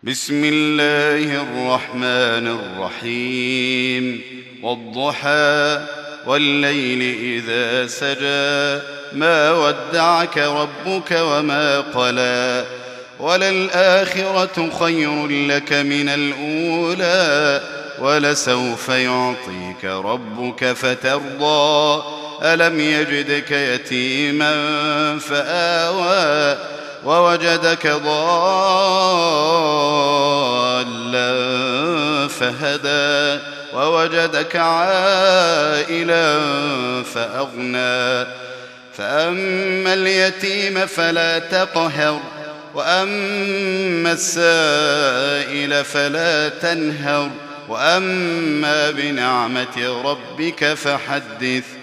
بسم الله الرحمن الرحيم والضحى والليل إذا سجى ما ودعك ربك وما قلى وللآخرة خير لك من الأولى ولسوف يعطيك ربك فترضى ألم يجدك يتيما فآوى ووجدك ضالا فهدى ووجدك عائلا فأغنى فأما اليتيم فلا تقهر وأما السائل فلا تنهر وأما بنعمة ربك فحدث